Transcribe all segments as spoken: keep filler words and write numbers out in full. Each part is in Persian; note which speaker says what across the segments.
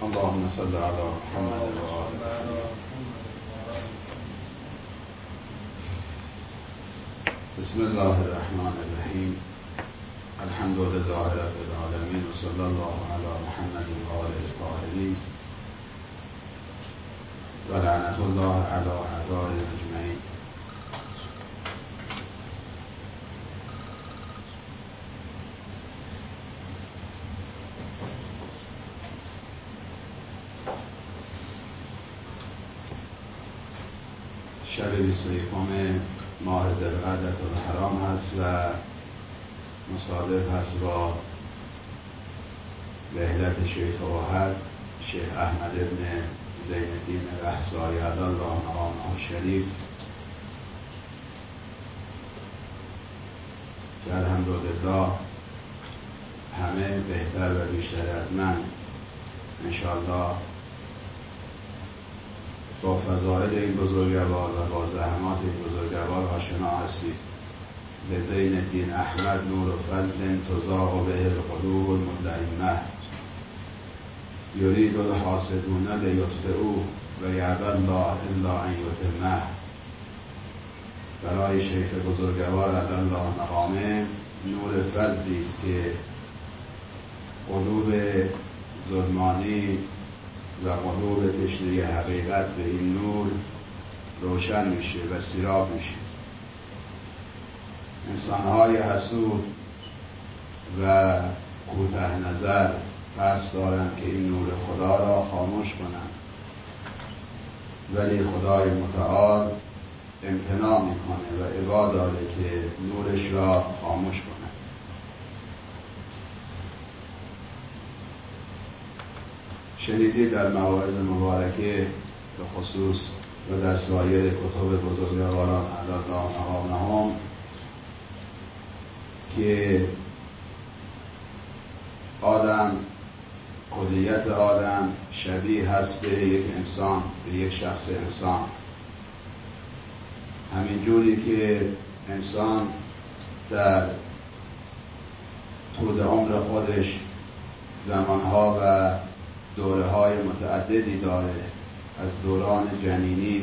Speaker 1: اللهم صل على محمد و آل محمد. بسم الله الرحمن الرحیم. الحمد لله رب العالمین و صلی الله علی محمد و آله الطاهرین و لعنت الله علی اعدائهم اجمعین. شب بیست و یکم ماه ذوالقعدة الحرام هست و مصادف هست با رحلت شیخ اوحد شیخ احمد ابن زین الدین رهسایی علی الله مقامه الشریف که الحمدلله همه بهتر و بیشتر از من انشاءالله با فضائل این بزرگوار و با زحمات این بزرگوار آشنا هستید. به زین الدین احمد نور و فضل تضاء به القلوب المدلمه یرید الحاسدون لیطفئوه و یأبی الله الا ان یتمه. برای شیخ بزرگوار علی الله مقامه نور فضلی است که قلوب ظلمانی و قلوب تشنه حقیقت به این نور روشن میشه و سیراب میشه. انسانهای حسود و کوته نظر قصد دارند که این نور خدا را خاموش کنند، ولی خدای متعال امتناع میکنه و ابا داره که نورش را خاموش کنه. شنیدید در مواعظ مبارکه به خصوص و در سایر کتب بزرگواران علی الله مقامهم که آدم، کلیت آدم شبیه هست به یک انسان، به یک شخص انسان. همین جوری که انسان در طول عمر خودش زمانها و دوره های متعددی داره، از دوران جنینی،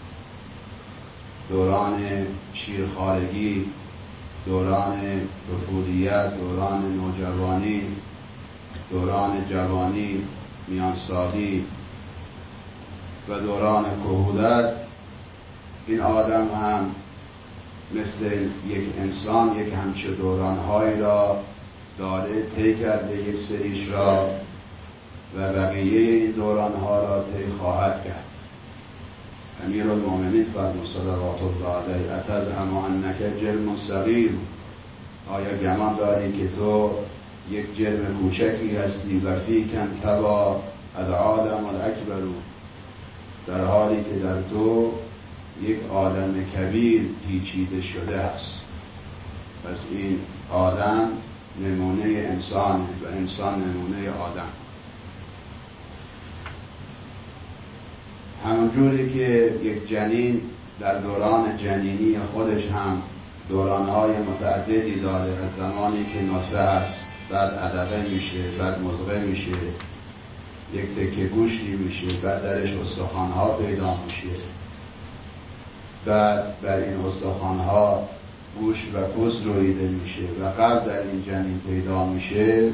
Speaker 1: دوران شیرخوارگی، دوران طفولیت، دوران نوجوانی، دوران جوانی، میانسالی و دوران کهولت. این آدم هم مثل یک انسان یک همچه دورانهایی را داره، طی کرده یک سریش را و بقیه این دورانها را طی خواهد کرد. امیرالمومنین فرمود صلوات الله علیه اتزعم انک جرم صغیر، آیا گمان داری که تو یک جرم کوچکی هستی و فیک انطوی العالم الاکبر، در حالی که در تو یک آدم کبیر پیچیده شده است. پس این آدم نمونه انسان و انسان نمونه آدم. همونجوری که یک جنین در دوران جنینی خودش هم دورانهای متعددی داره، از زمانی که نطفه هست، بعد علقه میشه، بعد مضغه میشه، یک تکه گوشتی میشه، بعد درش استخوانها پیدا میشه، بعد بر این استخوانها گوشت و پوست رویده میشه و قبل در این جنین پیدا میشه.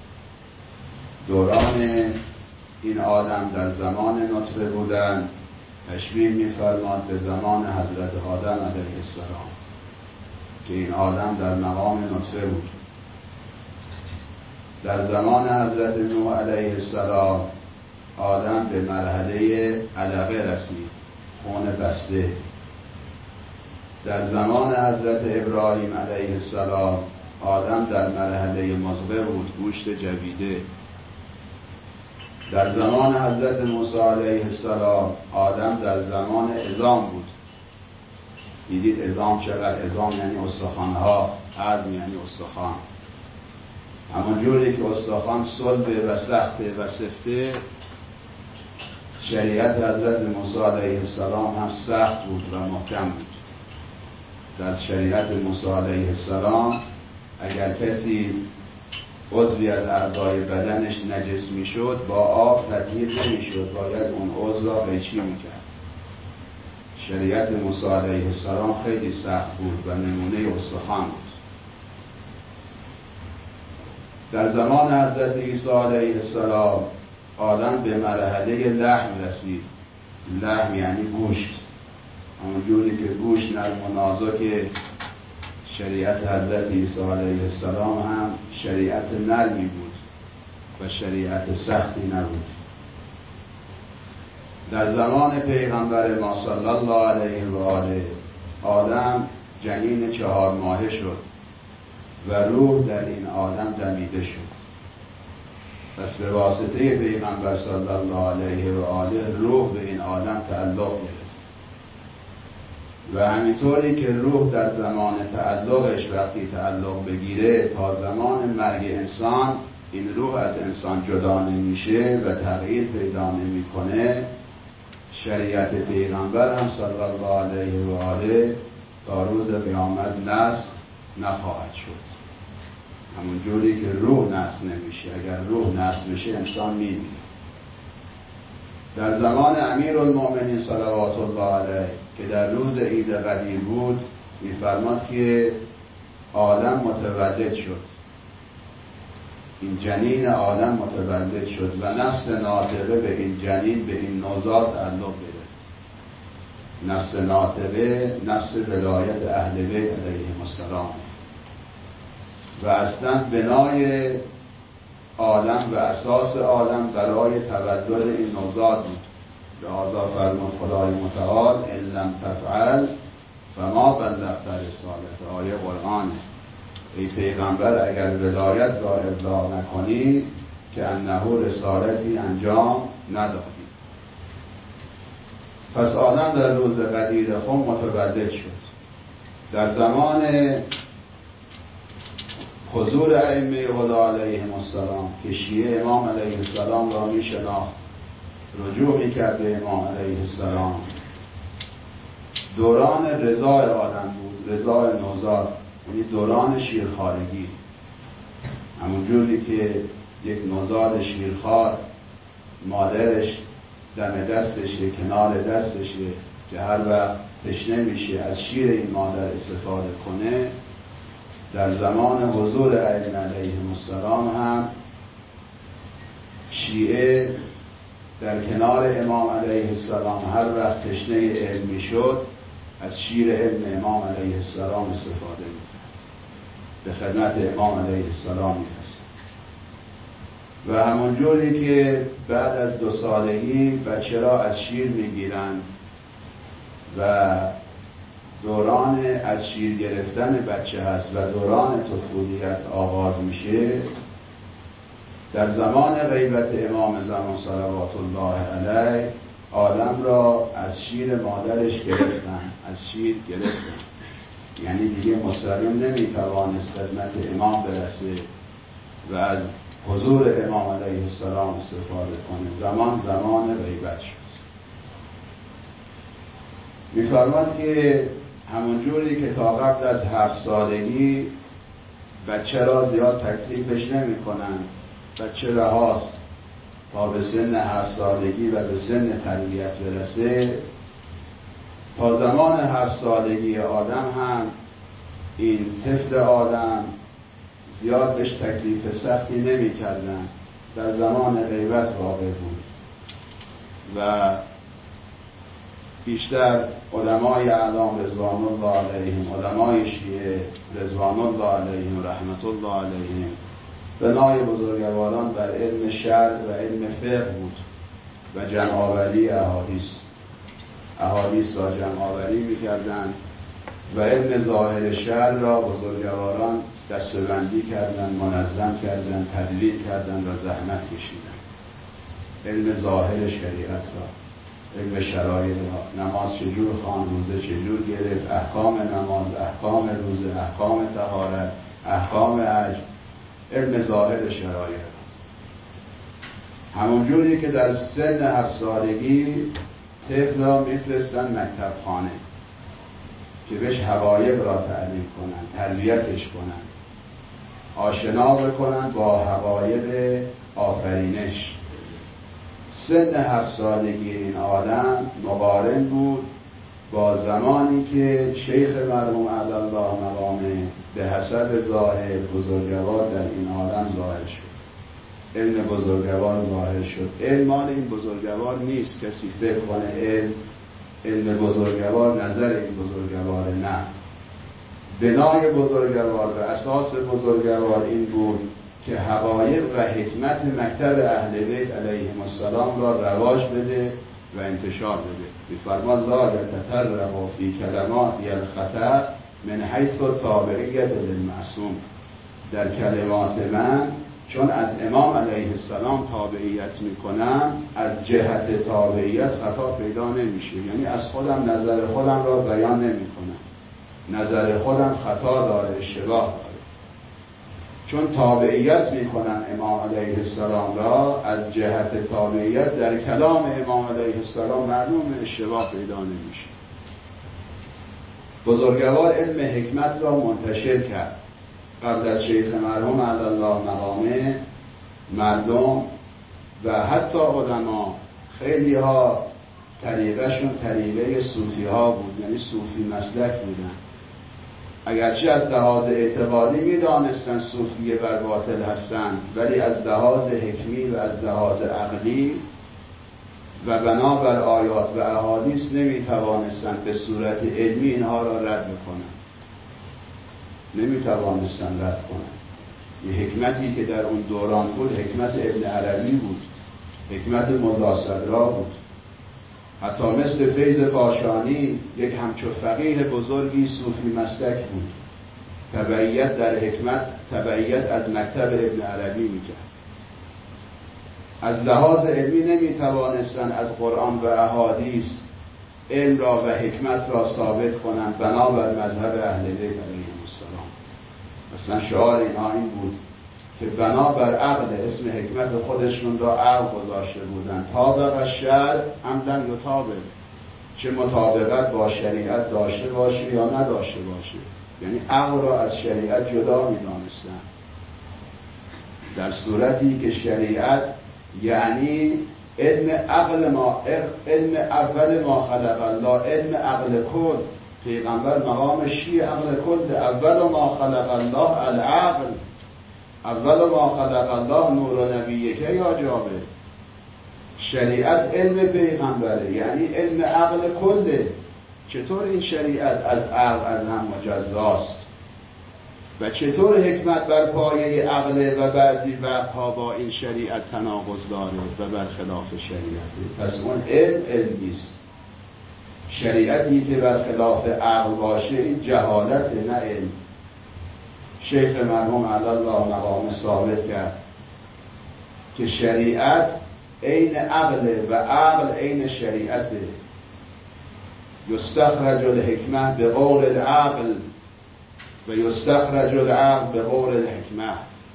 Speaker 1: دوران این آدم در زمان نطفه بودن تشبیه می‌فرماد به زمان حضرت آدم علیه السلام که این آدم در مقام نطفه بود. در زمان حضرت نوح علیه السلام آدم به مرحله علقه رسید، خون بسته. در زمان حضرت ابراهیم علیه السلام آدم در مرحله مضغه بود، گوشت جویده. در زمان حضرت موسی علیه السلام آدم در زمان عظام بود. دیدید عظام چقدر؟ عظام یعنی استخوان‌ها، عظم یعنی استخوان. همون جوری که استخوان صلبه و سخته و سفته، شریعت حضرت موسی علیه السلام هم سخت بود و محکم بود. در شریعت موسی علیه السلام اگر کسی عضوی از اعضای بدنش نجس میشد با آب تطهیر نمیشد، باید اون عضو را قیچی میکرد. شریعت موسی علیه السلام خیلی سخت بود و نمونه استخوان بود. در زمان حضرت عیسی علیه السلام آدم به مرحله لحم رسید. لحم یعنی گوشت، همون جوری که گوشت نرم و نازک شریعت حضرت عیسی علیه السلام هم شریعت نرمی بود و شریعت سختی نبود. در زمان پیغمبر ما صلی الله علیه و آله آدم جنین چهار ماهه شد و روح در این آدم دمیده شد. پس به واسطه پیغمبر صلی الله علیه و آله روح به این آدم تعلق گرفت و همینطوری که روح در زمان تعلقش وقتی تعلق بگیره تا زمان مرگ انسان این روح از انسان جدا نمیشه و تغییر پیدا نمیکنه، شریعت پیغمبر هم صلی الله علیه و آله تا روز قیامت نسخ نخواهد شد. همون جوری که روح نسخ نمیشه، اگر روح نسخ بشه انسان میمیره. در زمان امیرالمؤمنین صلوات الله علیه که در روز عید قدیر بود میفرماد که آدم متولد شد، این جنین آدم متولد شد و نفس ناطقه به این جنین به این نوزاد تعلق گرفت. نفس ناطقه نفس ولایت اهل بیت علیهم السلام و اصلا بنای آدم و اساس آدم برای تولد این نوزاد بود. لذا فرمود خدای متعال ان لم تفعل فما بلغت رسالته. آیه قرآن. ای پیغمبر اگر ولایت را ابلاغ نکنی که انه رسالتی انجام ندادی. پس آدم در روز قدیر خم متولد شد. در زمان حضور ائمه هدی علیهم السلام که شیعه امام علیه السلام را می شناخت، رجوع می کرد به امام علیه السلام، دوران رضای آدم بود، رضای نوزاد، یعنی دوران شیرخوارگی. همون جوری که یک نوزاد شیرخوار مادرش دم دستشه، کنار دستشه که هر وقت تشنه میشه از شیر این مادر استفاده کنه، در زمان حضور ائمه علیهم السلام هم شیعه در کنار امام علیه السلام هر وقت تشنه علم میشد از شیر علم امام علیه السلام استفاده میکرد، به خدمت امام علیه السلام میرسید. و همون جوری که بعد از دو سالگی بچه را از شیر میگیرند و دوران از شیر گرفتن بچه هست و دوران طفولیت آغاز میشه، در زمان غیبت امام زمان صلوات الله علیه آدم را از شیر مادرش گرفتن، از شیر گرفتن، یعنی دیگه مستقیم نمیتوانست خدمت امام برسه و از حضور امام علیه السلام استفاده کنه. زمان زمان غیبت شد. میفرماد که همون جوری که تا قبل از هفت سالگی بچه را زیاد تکلیفش نمی کنن، بچه رهاست تا به سن هفت سالگی و به سن تربیت برسه، تا زمان هفت سالگی آدم هم این طفل آدم زیاد بهش تکلیف سختی نمی کردن، در زمان غیبت واقع بود و بیشتر علمای اعلام رضوان الله علیهم، علمای شیعه رضوان الله علیهم رحمت الله علیهم، بنای بزرگواران بر علم شرع و علم فقه بود و جمع‌آوری احادیث احادیث را جمع‌آوری می‌کردند و علم ظاهر شرع را بزرگواران دسته‌بندی کردند، منظم کردند، تدوین کردند و زحمت کشیدند. علم ظاهر شریعت را، علم شرایع را، نماز چجور خواند، روزه چجور گرفت، احکام نماز، احکام روزه، احکام طهارت، احکام حج، علم ظاهر شرایع را. همون جوری که در سن هفت سالگی طفل را میفرستن مکتب خانه که بهش حقایق را تعلیم کنن، تربیتش کنن، آشنا بکنن با حقایق آفرینش. سن هفت سالگی این آدم مقارن بود با زمانی که شیخ مرحوم علی الله مقامه به حسب ظاهر بزرگوار در این عالم ظاهر شد. علم بزرگوار ظاهر شد. علم مال این بزرگوار نیست کسی فکر کنه علم علم بزرگوار نظر این بزرگوار، نه. بنای بزرگوار و اساس بزرگوار این بود که حقایق و حکمت مکتب اهل بیت علیهم السلام را رواج بده و انتشار بده. می‌فرماد لا یتطرق فی کلمات الخطا من حیث تابعیت للمعصوم. در کلمات من چون از امام علیه السلام تابعیت میکنم، از جهت تابعیت خطا پیدا نمیشه. یعنی از خودم نظر خودم را بیان نمیکنم، نظر خودم خطا داره، اشتباه داره. چون تابعیت میکنم امام علیه السلام را، از جهت تابعیت در کلام امام علیه السلام معلوم اشتباه پیدا نمیشه. بزرگوار علم حکمت را منتشر کرد. قبل از شیخ مرحوم علی الله مقامه مردم و حتی علما خیلی ها طریقهشون طریقه صوفی ها بود، یعنی صوفی مسلک بودن. اگرچه از لحاظ اعتقادی میدانستن صوفیه بر باطل هستن، ولی از لحاظ حکمی و از لحاظ عقلی و بنابر آیات و احادیث نمیتوانستن به صورت علمی اینها را رد بکنن، نمیتوانستن رد کنن. یه حکمتی که در اون دوران بود حکمت ابن عربی بود، حکمت ملا صدرا بود. حتی مثل فیض کاشانی یک همچو فقیه بزرگی صوفی مسلک بود، تبعیت در حکمت تبعیت از مکتب ابن عربی میکرد. از لحاظ علمی نمیتوانستن از قرآن و احادیث علم را و حکمت را ثابت کنند بنابر مذهب اهل بیت علیهم السلام. مثلا شعار اینها این بود که بنابر عقل، اسم حکمت خودشون را عقل گذاشته بودن. طابق الشرع ام لم یطابق، چه مطابقت با شریعت داشته باشه یا نداشته باشه. یعنی عقل را از شریعت جدا می‌دانستن، در صورتی که شریعت یعنی علم عقل ما، علم اول ما خلق الله، علم عقل کل. پیغمبر مقامش چیه؟ عقل کل. اول ما خلق الله العقل، اول ما خلق الله نور نبیه که یا جابه. شریعت علم پیغمبره، یعنی علم عقل کله. چطور این شریعت از عقل از هم مجزاست و چطور حکمت بر پایه عقل و بعضی وقتها با این شریعت تناقض داره و برخلاف شریعته؟ پس اون علم علمیست. شریعتی که برخلاف عقل باشه این جهالت، نه علم. شیخ مرحوم علی الله مقام ثابت کرد که شریعت عین عقل و عقل عین شریعته. یستخرج الحکمه به قول العقل و یستخرج العقل به قول الحکمه.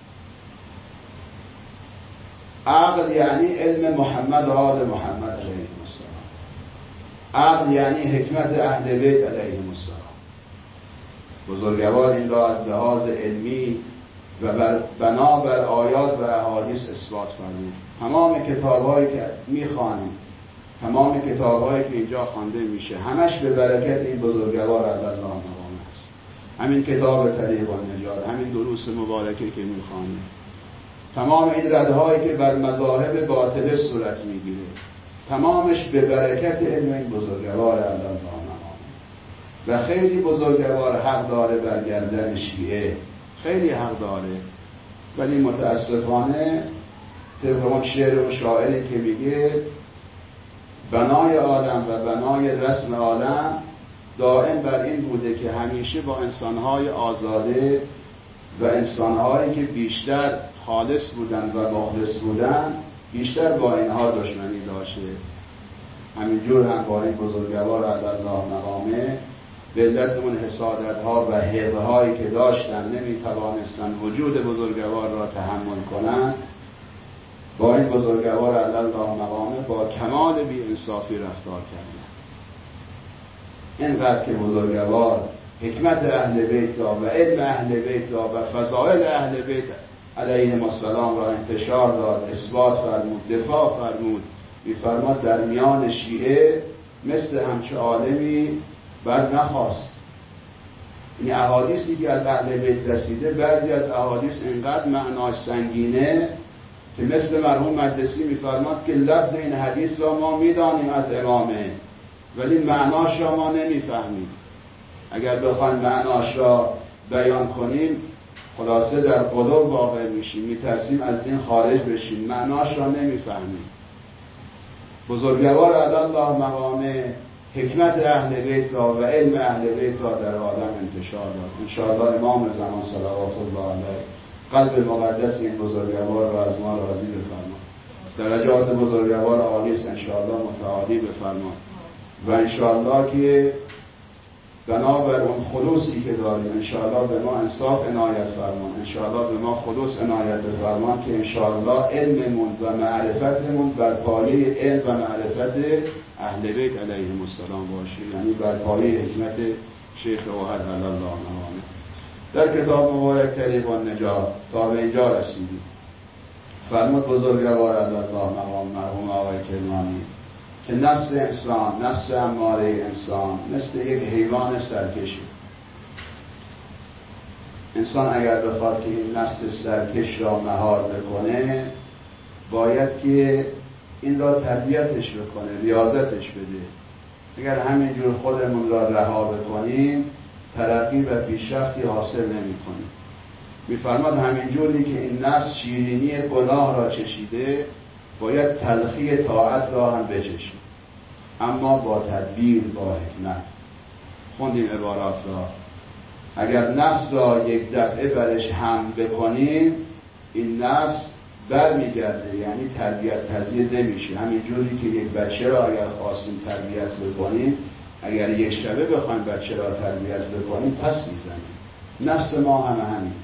Speaker 1: عقل یعنی علم محمد و آل محمد علیه السلام، عقل یعنی حکمت اهل بیت علیهم السلام. بزرگوار این را از لحاظ علمی و بنابر آیات و احادیث اثبات فرمود. تمام کتاب‌هایی که می‌خوانیم، تمام کتاب‌هایی که اینجا خوانده میشه، همش به برکت این بزرگوار علی الله مقام است. همین کتاب طریق النجات، همین دروس مبارکه که می‌خوانیم، تمام این ردهایی که بر مذاهب باطله صورت می‌گیره، تمامش به برکت علم این بزرگوار علی الله مقام. و خیلی بزرگوار حق داره بر گردن شیعه، خیلی حق داره، ولی متاسفانه طبق اون شعر و شاعری که میگه بنای عالم و بنای رسم عالم دائم بر این بوده که همیشه با انسانهای آزاده و انسانهایی که بیشتر خالص بودن و مخلص بودن بیشتر با اینها دشمنی داشته. همینجور هم با این بزرگوار علی الله مقامه به علت اون حسادت‌ها و حقدهایی که داشتن نمیتوانستن وجود بزرگوار را تحمل کنن، با این بزرگوار علی الله مقامه با کمال بی انصافی رفتار کردن. اینقدر که بزرگوار حکمت اهل بیت را و علم اهل بیت را و فضائل اهل بیت علیهم السلام را انتشار داد، اثبات فرمود، دفاع فرمود. می‌فرماد در میان شیعه مثل همچه عالمی بر نخواست. این احادیثی که از اهل بیت رسیده، بعضی از احادیث اینقدر معناش سنگینه که مثل مرحوم مجلسی می‌فرماد که لفظ این حدیث را ما می‌دانیم از امامه ولی معناش را ما نمی‌فهمیم. اگر بخوایم معناش را بیان کنیم خلاصه در قلوب واقع میشیم، میترسیم از دین خارج بشیم، معناش را نمیفهمیم. بزرگوار علی الله مقامه حکمت اهل بیت را و علم اهل بیت را در عالم انتشار داد. انشاءالله امام زمان صلوات الله علیه قلب مقدس این بزرگوار را از ما راضی بفرما، درجات بزرگوار عالی است انشاءالله متعالی بفرما و انشاءالله که بنابر اون خلوصی که داریم انشاءالله به ما انصاف عنایت فرمان، انشاءالله به ما خلوص عنایت بفرمان که انشاءالله علممون و معرفتمون بر پایه علم و معرفت اهل بیت علیهم السلام باشه، یعنی بر پایه حکمت شیخ اوحد علی الله مقامه. در کتاب مبارک طریق النجات تا به اینجا رسیدیم. فرمود بزرگوار علی الله مقام مرحوم آقای کرمانی که نفس انسان، نفس اماره انسان مثل یک حیوان سرکشه. انسان اگر بخواد که این نفس سرکش را مهار بکنه باید که این را تربیتش بکنه، ریاضتش بده. اگر همینجور خودمون را رها بکنیم ترقی و پیشرفتی حاصل نمی کنیم. می‌فرماد همینجوری که این نفس شیرینی گناه را چشیده باید تلخی طاعت را هم بچشیم، اما با تدبیر، با حکمت. خوندیم عبارات را. اگر نفس را یک دفعه برش هم بکنیم این نفس بر میگرده، یعنی تربیت پذیر نمیشه. همینجوری که یک بچه را اگر خواستیم تربیت بکنیم، اگر یک شبه بخوایم بچه را تربیت بکنیم پس میزنیم. نفس ما هم همینه.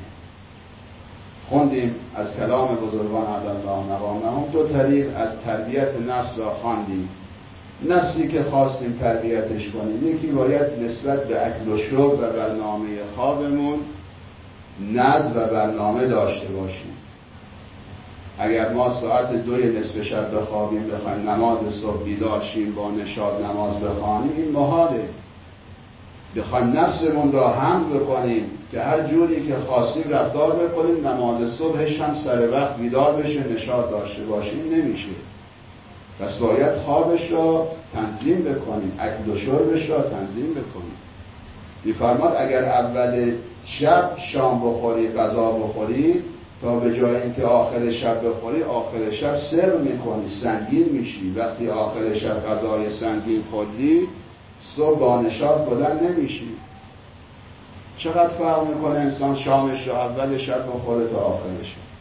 Speaker 1: خوندیم از کلام بزرگان علی الله مقامهم دو طریق از تربیت نفس را خواندیم. نفسی که خواستیم تربیتش کنیم، یکی باید نسبت به اکل و شرب و برنامه خوابمون نظم و برنامه داشته باشیم. اگر ما ساعت دوی نصف شب بخوابیم بخوایم نماز صبح بیدار شیم با نشاط نماز بخوانیم این محاله. بخوایم نفسمون را هم بکنیم که هر جوری که خواستیم رفتار بکنیم نماز صبحش هم سر وقت بیدار بشه نشاط داشته باشیم نمیشه. پس باید خوابش را تنظیم بکنیم، اکل و شربش را تنظیم بکنیم. می‌فرماد اگر اول شب شام بخوری، غذا بخوری، تا به جای اینکه آخر شب بخوری آخر شب سر میکنی، سنگین میشی. وقتی آخر شب غذای سنگین خوردی صبح با نشاط بلند نمیشی. چقدر فرق میکنه انسان شامش را اول شب بخوره تا آخر شب.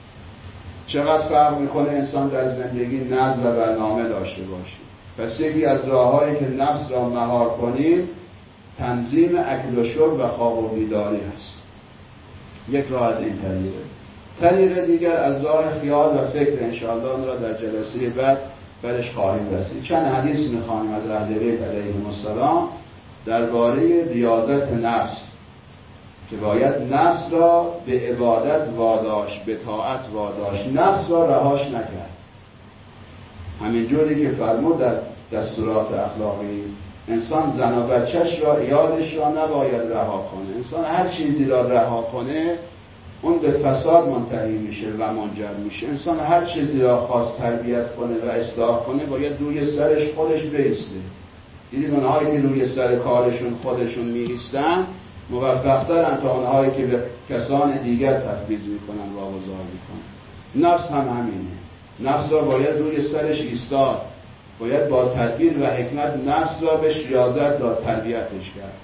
Speaker 1: چقدر فرق میکنه انسان در زندگی نظم و برنامه داشته باشه. پس یکی از راههایی که نفس را مهار کنیم تنظیم اکل و شرب و خواب و بیداری هست. یک راه از این طریقه. طریق دیگر از راه خیال و فکر، انشاءالله اون را در جلسه بعد برش خواهیم رسید. چند حدیث میخوانیم از اهل بیت علیهم السلام درباره ریاضت نفس که باید نفس را به عبادت واداشت، به طاعت واداشت، نفس را رهاش نکرد. همینجوری که فرمود در دستورات اخلاقی انسان زن و بچهش را، عیالش را نباید رها کنه. انسان هر چیزی را رها کنه اون به فساد منتهی میشه و منجر میشه. انسان هر چیزی را خواست تربیت کنه و اصلاح کنه باید روی سرش خودش بیسته. دیدید اونهایی که روی سر کارشون خودشون میایستن موفق‌ترن تا اونهایی که به کسان دیگر تفویض میکنن واگذار میکنن. نفس هم همینه. نفس را باید روی سرش ایستاد، باید با تدبیر و حکمت نفس را بهش ریاضت داد، تربیتش کرد.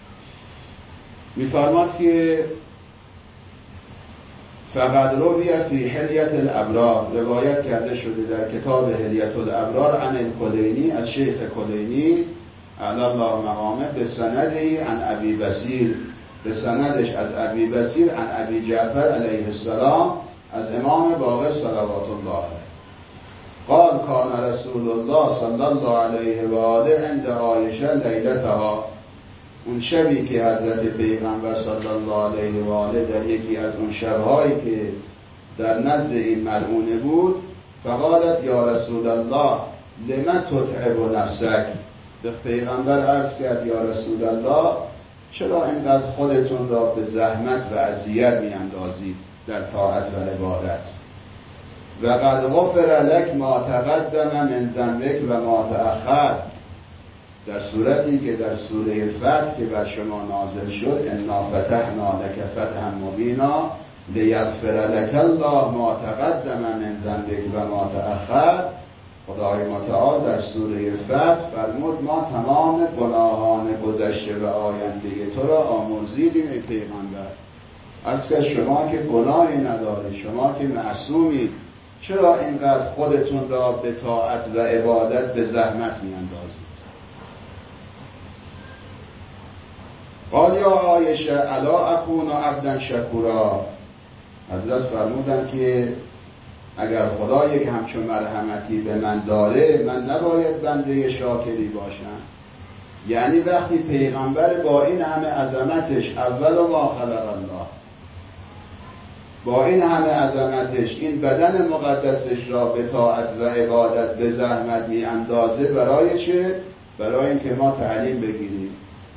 Speaker 1: میفرماد که فقط روی فی حلیت الابرار، روایت کرده شده در کتاب حلیت الابرار عن الکلینی از شیخ کلینی علی الله مقامه به سندی عن ابی بصیر، به سندش از ابی بصیر عن ابی جعفر علیه السلام از امام باقر صلوات الله علیه قال کان رسول الله صلی الله علیه و آله عند عایشه لیلتها. اون شبی که حضرت پیغمبر صلی الله علیه و آله در یکی از اون شبهایی که در نزد این ملعونه بود، فقالت یا رسول الله لما تتعب نفسک، به پیغمبر عرض کرد یا رسول الله چرا اینقدر خودتون را به زحمت و اذیت میاندازید در طاعت و عبادت؟ و قد غفر لک ما تقدم من ذنبک و ما تأخر، در صورتی که در سوره فتح که بر شما نازل شد انا فتحنا لک فتحا مبینا لیغفر لک الله ما تقدم من ذنبک و ما تأخر، خدای متعال در سوره فتح فرمود ما تمام گناهان گذشته و آینده تو را آمرزیدیم ای پیغمبر. از که شما که گناهی ندارید، شما که معصومید، چرا اینقدر خودتون را به طاعت و عبادت به زحمت میاندازید؟ قال یا عایشه الا اکون عبدا شکورا، حضرت فرمودن که اگر خدا یک همچون مرحمتی به من داره، من نباید بنده شاکری باشم؟ یعنی وقتی پیغمبر با این همه عظمتش اول و ما خلق الله، با این همه عظمتش این بدن مقدسش را به طاعت و عبادت به زحمت می اندازه، برای چه؟ برای اینکه ما تعلیم بگیریم.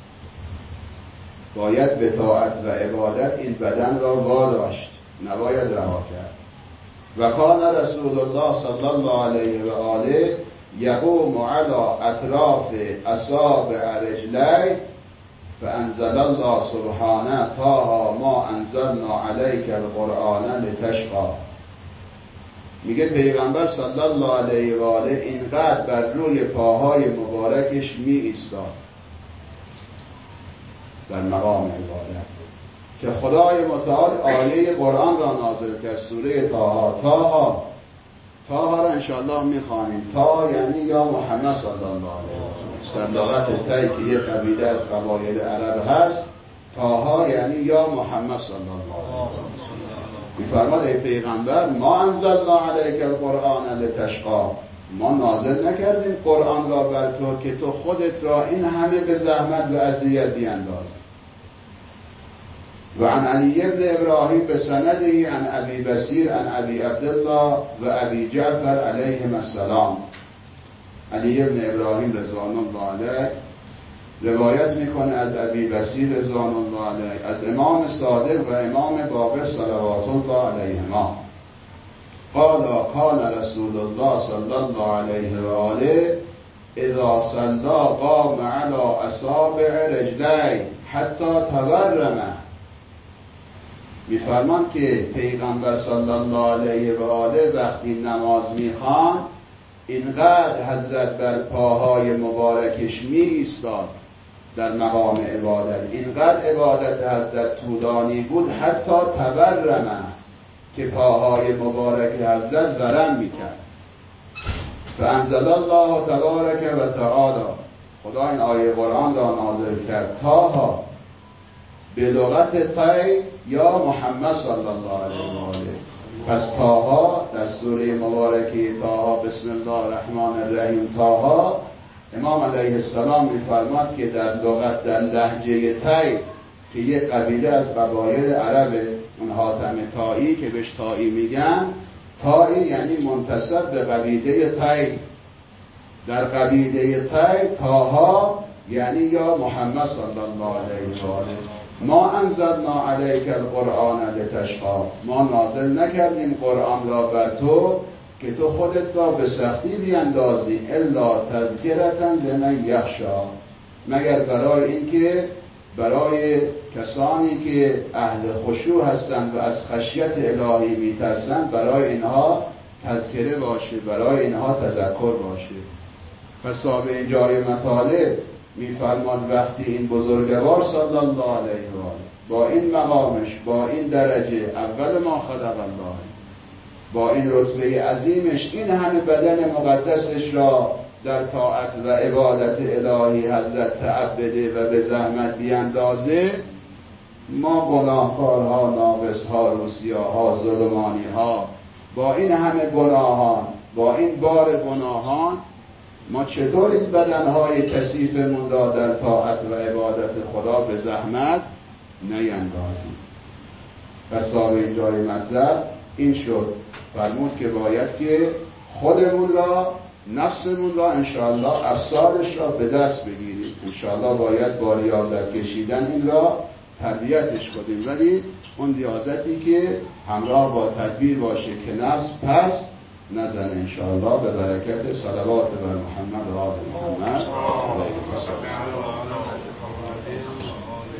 Speaker 1: باید به طاعت و عبادت این بدن را واداشت، نباید رها کرد. و کان رسول الله صلی الله علیه و آله یقوم علی اطراف اصابع رجلی فانزل الله سبحانه طه ما انزلنا علیک القرآن لتشقی. میگه پیغمبر صلی الله علیه و آله اینقدر بر روی پاهای مبارکش می ایستاد در مقام عبادت که خدای متعال آیه قرآن را نازل کرد، سوره طه. طه طه را انشاءالله میخوانیم. طه یعنی یا محمد صلی الله علیه و آله. در لغت تی که یک قبیله از قبایل عرب هست، طه یعنی یا محمد صلی الله علیه و آله. میفرماد ای پیغمبر ما انزلنا علیک القرآن لتشقی، ما نازل نکردیم قرآن را بر تو که تو خودت را این همه به زحمت و اذیت بیاندازی. و عن علی بن ابراهیم به سنده عن ابی بصیر عن ابی عبدالله و ابی جعفر علیهم السلام. علی بن ابراهیم رضوان الله علیه روایت میکنه از ابی بصیر رضوان الله علیه، از امام صادق و امام باقر صلوات الله علیهما قال قال رسول الله صلی الله علیه و آله اذا صلى قام على اصابع رجلی حتی تورمه. میفرمان که پیغمبر صلی الله علیه و آله وقتی نماز میخوان اینقدر حضرت بر پاهای مبارکش می ایستاد در مقام عبادت، اینقدر عبادت حضرت طولانی بود حتی تورمه که پاهای مبارک حضرت ورم میکرد. فانزل الله تبارک و تعالی، خدا این آیه قرآن را نازل کرد. طه به لغت تی یا محمد صلی الله علیه و آله. پس طه در سوره مبارکه طه بسم الله الرحمن الرحیم طه، امام علیه السلام میفرماد که در لغت در لهجه تی که یک قبیله از قبایل عرب، اون حاتم تایی که بهش تایی میگن، تایی یعنی منتسب به قبیله تی. در قبیله تی طه یعنی یا محمد صلی الله علیه و آله. ما انزلنا علیک القرآن لتشقی، ما نازل نکردیم قرآن را بر تو که تو خودت را به سختی بیاندازی، الا تذکرة لمن یخشی، مگر برای اینکه برای کسانی که اهل خشوع هستند و از خشیت الهی میترسند، برای اینها تذکره باشه، برای اینها تذکر باشه. پس صاحب این جای مطالب میفرمان وقتی این بزرگوار صلی الله علیه و آله با این مقامش، با این درجه اول ما خلق الله، با این رتبه عظیمش این همه بدن مقدسش را در طاعت و عبادت الهی حضرت تعبده و به زحمت بیاندازه، ما گناهکارها، ناقصها، روسیاها، ظلمانیها با این همه گناهان، با این بار گناهان ما چطور این بدنهای کثیفمون را در طاعت و عبادت خدا به زحمت نیندازیم. پس صاحب اینجای مطلب این شد، فرمود که باید که خودمون را، نفسمون را انشاءالله افسارش را به دست بگیریم. انشاءالله باید با ریاضت کشیدن این را تربیتش کنیم، ولی اون ریاضتی که همراه با تدبیر باشه که نفس پس نزن انشاءالله، به برکت صلوات بر محمد و آل محمد.